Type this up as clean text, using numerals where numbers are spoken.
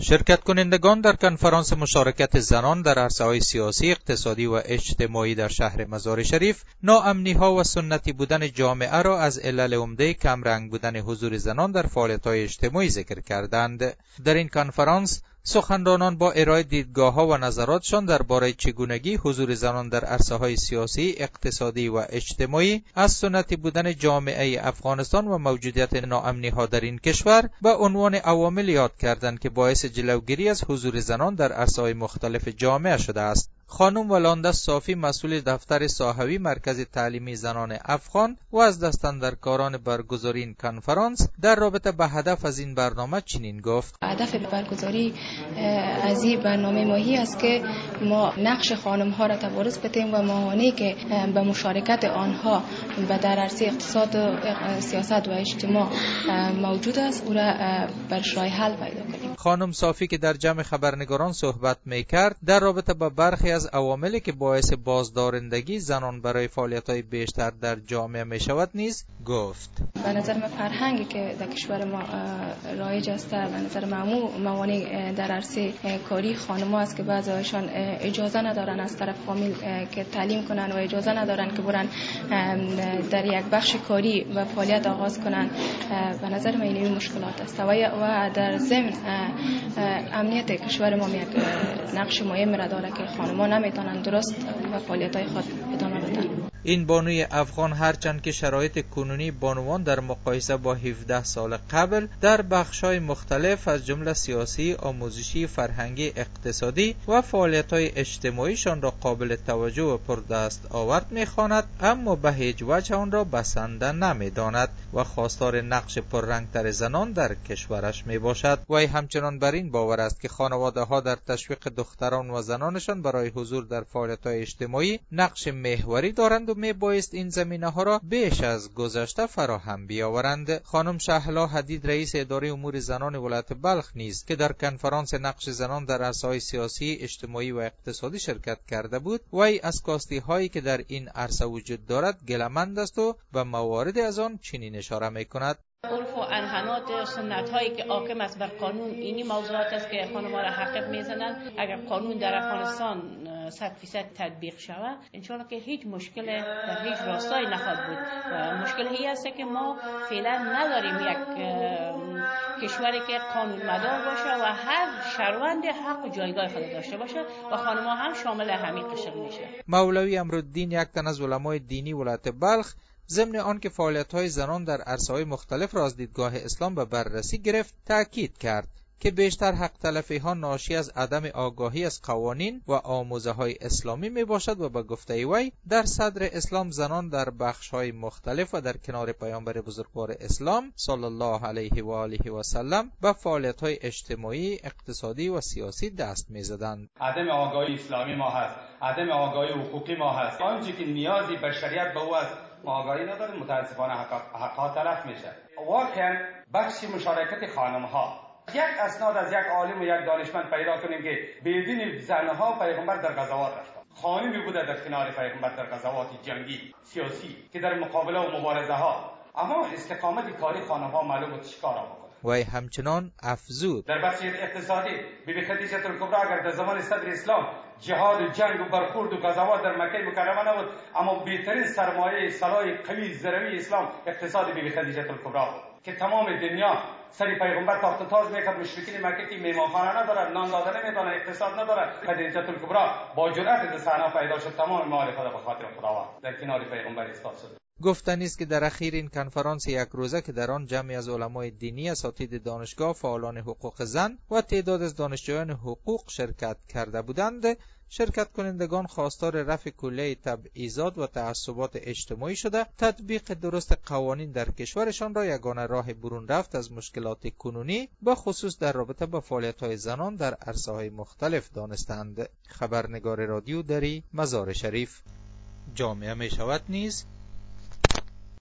شرکت کنندگان در کنفرانس مشارکت زنان در عرصه‌های سیاسی، اقتصادی و اجتماعی در شهر مزار شریف، ناامنی‌ها و سنتی بودن جامعه را از علل عمده کمرنگ بودن حضور زنان در فعالیت‌های اجتماعی ذکر کردند. در این کنفرانس سخنرانان با ارائه دیدگاه‌ها و نظراتشان درباره چگونگی حضور زنان در عرصه‌های سیاسی، اقتصادی و اجتماعی، از سنتی بودن جامعه افغانستان و موجودیت ناامنی‌ها در این کشور به عنوان عوامل یاد کردند که باعث جلوگیری از حضور زنان در عرصه‌های مختلف جامعه شده است. خانم ولانده صافی، مسئول دفتر ساحوی مرکز تعلیمی زنان افغان و از دستاندرکاران برگزاری این کنفرانس، در رابطه به هدف از این برنامه چنین گفت: هدف برگزاری از این برنامه ماهی است که ما نقش خانم ها را تبارز بدیم و موانعی که به مشارکت آنها در عرصه اقتصاد و سیاست و اجتماع موجود است او را برش راه حل پیدا کنیم. خانم صافی که در جمع خبرنگاران صحبت میکرد، در رابطه با برخی از عواملی که باعث بازدارندگی زنان برای فعالیت‌های بیشتر در جامعه میشود نیز گفت: به نظر من فرهنگی که در کشور ما رایج است، به نظر موانع در عرصه کاری خانم‌ها است که بعضی‌هاشان اجازه ندارن از طرف فامیل که تعلیم کنن و اجازه ندارن که برن در یک بخش کاری و فعالیت آغاز کنن. به نظر من این مشکلات است و در ضمن امنیت کشور ما یک نقش مهم را داره که خانم‌ها نمیتونن درست و فعالیت‌های خود ادامه بدن. این بانوی افغان هرچند که شرایط کنونی بانوان در مقایسه با 17 سال قبل در بخش‌های مختلف از جمله سیاسی، آموزشی، فرهنگی، اقتصادی و فعالیت‌های اجتماعیشان را قابل توجه و پردست آورد می‌خواند، اما به هیچ وجه آن را بسنده نمی‌داند و خواستار نقش پررنگ‌تر زنان در کشورش میباشد. وی همچنان بر این باور است که خانواده‌ها در تشویق دختران و زنانشان برای حضور در فعالیت‌های اجتماعی نقش محوری دارند و میبایست این زمینه‌ها را بیش از گذشته فراهم بیاورند. خانم شهلا حدید، رئیس اداره امور زنان ولایت بلخ نیز که در کنفرانس نقش زنان در عرصه‌های سیاسی، اجتماعی و اقتصادی شرکت کرده بود، وی از کاستی‌هایی که در این عرصه وجود دارد گله‌مند است و به موارد از آن چنین اشاره می‌کند: عرف و عنعنات سنت هایی که حاکم است بر قانون، اینی موضوعات است که خانم‌ها را حقیق میزنند. اگر قانون در افغانستان 100% تطبیق شود، انشالله که هیچ مشکل در هیچ راستایی نخواهد بود. مشکل هی است که ما فعلا نداریم یک کشوری که قانون مدار باشه و هر شهروند حق و جایگاه خود داشته باشه و خانم‌ها هم شامل همین قشر میشه. مولوی امرالدین، یک تن از علمای دینی ولایت بلخ، ضمن آن که فعالیت‌های زنان در عرصه‌های مختلف را از دیدگاه اسلام به بررسی گرفت، تأکید کرد که بیشتر حق تلفی‌ها ناشی از عدم آگاهی از قوانین و آموزه‌های اسلامی میباشد و به گفته وی در صدر اسلام زنان در بخش‌های مختلف و در کنار پیامبر بزرگوار اسلام صلی الله علیه و آله و سلم به فعالیت‌های اجتماعی، اقتصادی و سیاسی دست می‌زدند. عدم آگاهی اسلامی ما هست، عدم آگاهی حقوقی ما هست. آنچه که نیازی بشریت به او است ما آگاهی نداریم، متاسفانه حقا تلف میشه. واقعا بخش مشارکت خانم‌ها، یک اسناد از یک عالم و یک دانشمند پیدا کنیم که بدون زنها پیغمبر در غزوات رفت. خانمی بوده در کنار پیغمبر در غزوات جنگی، سیاسی که در مقابله و مبارزه ها، اما استقامت کاری خانم‌ها معلوم بود چیکار بکنه. و همچنان افزود در بخش اقتصادی بیبی خدیجه الکبری اگر در زمان صدر اسلام جهاد و جنگ و برخورد و غزوات در مکه مکرمه نبود، اما بهترین سرمایه سلاح قوی زروی اسلام اقتصاد بیبی خدیجه الکبری بود که تمام دنیا سر پیغمبر تاخت و تاج میکرد. مشرکین مکه که میمانخانه ندارد، نان دادن نمیدونه، اقتصاد ندارد. خدیجه الکبری با جرأت در صحنه پیدا شد، تمام مال خود به خاطر خداوند در کنار پیغمبر ایستاد شد. گفتنی است که در اخیر این کنفرانس یک روزه که در آن جمعی از علمای دینی، اساتید دانشگاه، فعالان حقوق زن و تعداد از دانشجویان حقوق شرکت کرده بودند، شرکت کنندگان خواستار رفع کلیه تبعیضات و تعصبات اجتماعی شده، تطبیق درست قوانین در کشورشان را یگانه راه برون رفت از مشکلات کنونی، به خصوص در رابطه با فعالیت‌های زنان در عرصه‌های مختلف دانستند. خبرنگار رادیو دری مزار شریف: جامعه می شود نیز